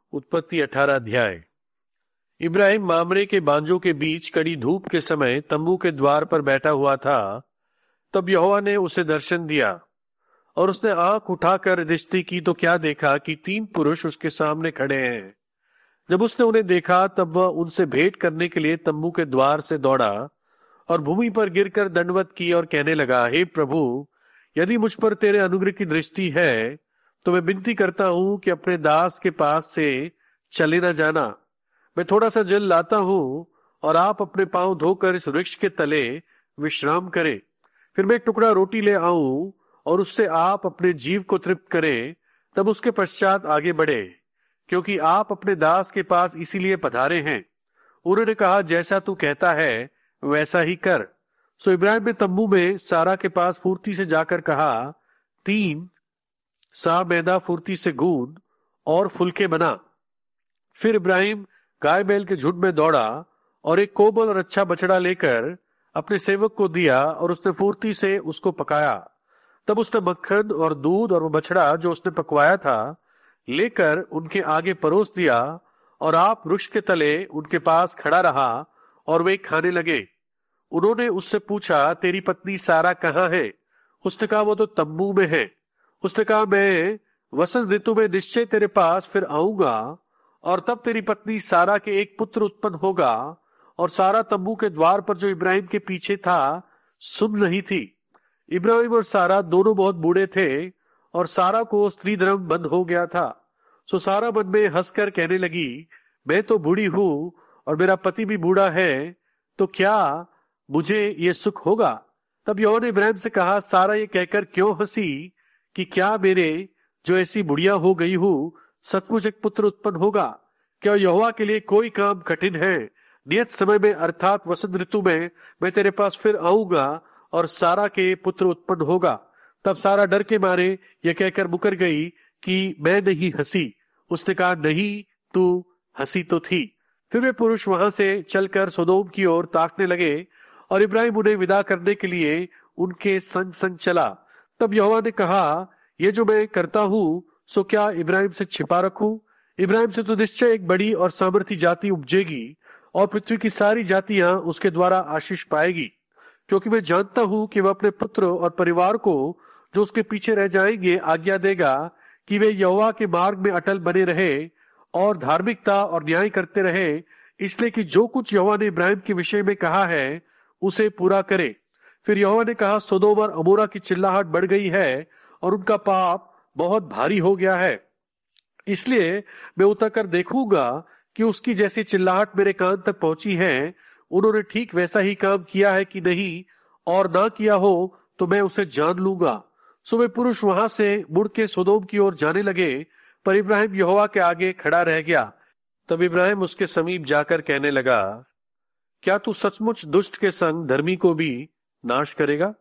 उत्पत्ति 18 अध्याय। इब्राहिम मामरे के बांजों के बीच कड़ी धूप के समय तंबू के द्वार पर बैठा हुआ था। तब यहोवा ने उसे दर्शन दिया और उसने आंख उठाकर दृष्टि की तो क्या देखा कि 3 पुरुष उसके सामने खड़े हैं। जब उसने उन्हें देखा तब वह उनसे भेंट करने के लिए तंबू के द्वार से दौड़ा और भूमि पर गिरकर दंडवत की और कहने लगा, हे प्रभु, यदि मुझ पर तेरे अनुग्रह की दृष्टि है तो मैं विनती करता हूं कि अपने दास के पास से चले न जाना। मैं थोड़ा सा जल लाता हूं और आप अपने पांव धोकर इस वृक्ष के तले विश्राम करें। फिर मैं एक टुकड़ा रोटी ले आऊं और उससे आप अपने जीव को तृप्त करें, तब उसके पश्चात आगे बढ़े, क्योंकि आप अपने दास के पास इसीलिए पधारे हैं। उन्होंने कहा, जैसा तू कहता है वैसा ही कर। सो इब्राहिम ने तंबू में सारा के पास फुर्ती से जाकर कहा, 3 सा मैदा फुर्ती से गूंद और फुलके बना। फिर इब्राहिम गाय बैल के झुंड में दौड़ा और एक कोमल और अच्छा बछड़ा लेकर अपने सेवक को दिया और उसने फुर्ती से उसको पकाया। तब उसने मक्खन और दूध और वो बछड़ा जो उसने पकवाया था लेकर उनके आगे परोस दिया और आप वृक्ष के तले उनके पास खड़ा रहा और वे खाने लगे। उन्होंने उससे पूछा, तेरी पत्नी सारा कहाँ है? उसने कहा, वो तो तंबू में है। उसने कहा, मैं वसंत ऋतु में निश्चय तेरे पास फिर आऊंगा और तब तेरी पत्नी सारा के एक पुत्र उत्पन्न होगा। और सारा तंबू के द्वार पर जो इब्राहिम के पीछे था सुन रही थी। इब्राहिम और सारा दोनों बहुत बूढ़े थे और सारा को स्त्री धर्म बंद हो गया था। सो सारा मन में हंसकर कहने लगी, मैं तो बूढ़ी हूं और मेरा पति भी बूढ़ा है, तो क्या मुझे ये सुख होगा? तब यहोवा ने इब्राहिम से कहा, सारा ये कहकर क्यों हंसी कि क्या मेरे जो ऐसी बुढ़िया हो गई हूं सचमुच एक पुत्र उत्पन्न होगा? क्या यहोवा के लिए कोई काम कठिन है? नियत समय में अर्थात वसंत ऋतु में मैं तेरे पास फिर आऊंगा और सारा के पुत्र उत्पन्न होगा। तब सारा डर के मारे यह कहकर मुकर गई कि मैं नहीं हंसी। उसने कहा, नहीं, तू हंसी तो थी। फिर वे पुरुष वहां से चलकर सोदोम की ओर ताकने लगे और इब्राहिम उन्हें विदा करने के लिए उनके संग संग चला। तब यहोवा ने कहा, ये जो मैं करता हूं सो क्या इब्राहिम से छिपा रखूं? इब्राहिम से तो निश्चय एक बड़ी और सामर्थी जाति उपजेगी और पृथ्वी की सारी जातियां उसके द्वारा आशीष पाएगी, क्योंकि मैं जानता हूं कि वह अपने पुत्र और परिवार को जो उसके पीछे रह जाएंगे आज्ञा देगा कि वे यहोवा के मार्ग में अटल बने रहे और धार्मिकता और न्याय करते रहे, इसलिए कि जो कुछ यहोवा ने इब्राहिम के विषय में कहा है उसे पूरा करे। फिर यहोवा ने कहा, सोदोम और अमोरा की चिल्लाहट बढ़ गई है और उनका पाप बहुत भारी हो गया है, इसलिए मैं उतरकर देखूंगा कि उसकी जैसी चिल्लाहट मेरे कान तक पहुंची है, उन्होंने ठीक वैसा ही काम किया है कि नहीं, और ना किया हो तो मैं उसे जान लूंगा। सो वे पुरुष वहां से मुड़ के सोदोम की ओर जाने लगे, पर इब्राहिम यहोवा के आगे खड़ा रह गया। तब इब्राहिम उसके समीप जाकर कहने लगा, क्या तू सचमुच दुष्ट के संग धर्मी को भी नाश करेगा?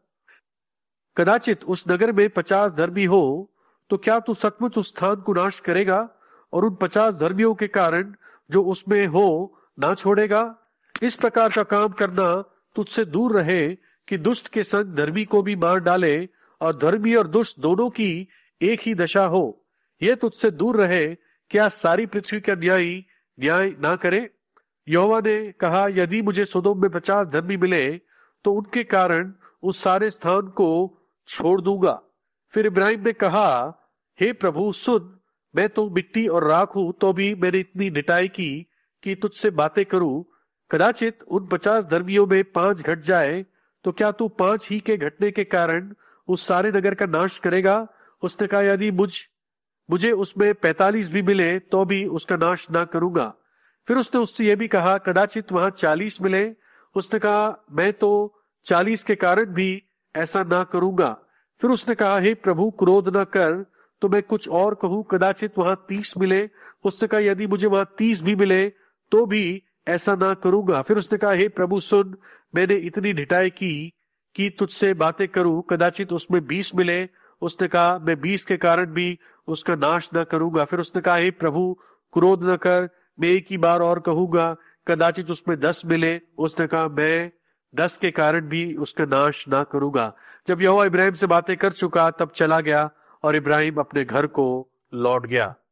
कदाचित उस नगर में 50 धर्मी हो, तो क्या तू सचमुच उस स्थान को नाश करेगा और उन 50 धर्मियों के कारण जो उसमें हो ना छोड़ेगा? इस प्रकार का काम करना तुझसे दूर रहे कि दुष्ट के संग धर्मी को भी मार डाले और धर्मी और दुष्ट दोनों की एक ही दशा हो। यह तुझसे दूर रहे, क्या सारी पृथ्वी का न्याय ना करे? यहोवा ने कहा, यदि मुझे सोदोम में 50 धर्मी मिले तो उनके कारण उस सारे स्थान को छोड़ दूंगा। फिर इब्राहिम ने कहा, हे प्रभु सुन, मैं तो मिट्टी और राख हूं, तो भी मैंने इतनी निटाई की कि तुझसे बातें करूं। कदाचित उन 50 धर्मियों में 5 घट जाए, तो क्या तू 5 ही के घटने के कारण उस सारे नगर का नाश करेगा? उसने कहा, यदि मुझे उसमें 45 भी मिले तो भी उसका नाश ना करूंगा। फिर उसने उससे यह भी कहा, कदाचित वहां 40 मिले। उसने कहा, मैं तो 40 के कारण भी ऐसा ना करूंगा। फिर उसने कहा, हे प्रभु, क्रोध न कर, तो मैं कुछ और कहूं, कदाचित वहां 30 मिले। उसने कहा, यदि मुझे वहां 30 भी मिले तो भी ऐसा ना करूंगा। फिर उसने कहा, हे प्रभु सुन, मैंने इतनी ढिठाई की कि तुझसे बातें करूं, कदाचित उसमें 20 मिले। उसने कहा, मैं 20 के कारण भी उसका नाश न करूंगा। फिर उसने कहा, हे प्रभु, क्रोध न कर, मैं एक ही बार और कहूंगा, कदाचित उसमें 10 मिले। उसने कहा, मैं 10 के कारण भी उसका नाश ना करूंगा। जब यहोवा इब्राहिम से बातें कर चुका तब चला गया और इब्राहिम अपने घर को लौट गया।